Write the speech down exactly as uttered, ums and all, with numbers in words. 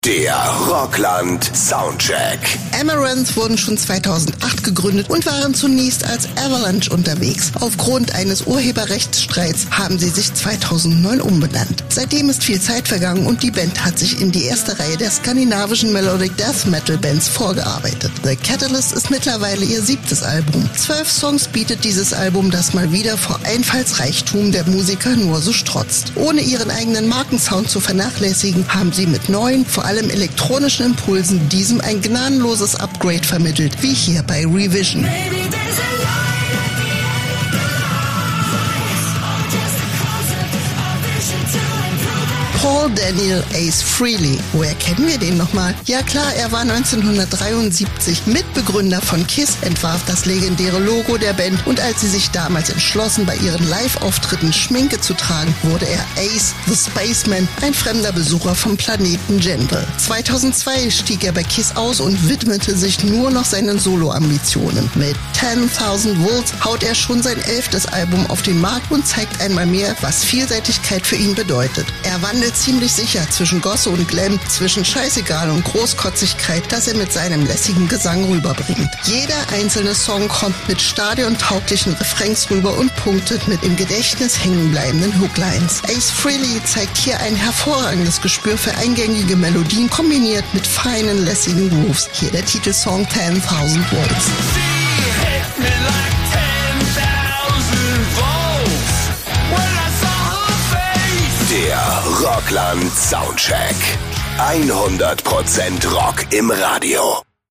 Der Rockland Soundcheck. Amaranth wurden schon zweitausendacht gegründet und waren zunächst als Avalanche unterwegs. Aufgrund eines Urheberrechtsstreits haben sie sich zweitausendneun umbenannt. Seitdem ist viel Zeit vergangen und die Band hat sich in die erste Reihe der skandinavischen Melodic Death Metal Bands vorgearbeitet. The Catalyst ist mittlerweile ihr siebtes Album. Zwölf Songs bietet dieses Album, das mal wieder vor Einfallsreichtum der Musiker nur so strotzt. Ohne ihren eigenen Markensound zu vernachlässigen, haben sie mit neuen, vor allem elektronischen Impulsen diesem ein gnadenloses Upgrade vermittelt, wie hier bei Revision. Paul Daniel Ace Frehley. Woher kennen wir den nochmal? Ja klar, er war neunzehnhundertdreiundsiebzig Mitbegründer von Kiss, entwarf das legendäre Logo der Band und als sie sich damals entschlossen, bei ihren Live-Auftritten Schminke zu tragen, wurde er Ace the Spaceman, ein fremder Besucher vom Planeten Jendal. zweitausendzwei stieg er bei Kiss aus und widmete sich nur noch seinen Solo-Ambitionen. Mit zehntausend Volts haut er schon sein elftes Album auf den Markt und zeigt einmal mehr, was Vielseitigkeit für ihn bedeutet. Er wandelt ziemlich sicher zwischen Gosse und Glam, zwischen Scheißegal und Großkotzigkeit, das er mit seinem lässigen Gesang rüberbringt. Jeder einzelne Song kommt mit stadiontauglichen Refrains rüber und punktet mit im Gedächtnis hängenbleibenden Hooklines. Ace Frehley zeigt hier ein hervorragendes Gespür für eingängige Melodien, kombiniert mit feinen, lässigen Grooves. Hier der Titelsong zehntausend Volts. Der Rockland Soundcheck. hundert Prozent Rock im Radio.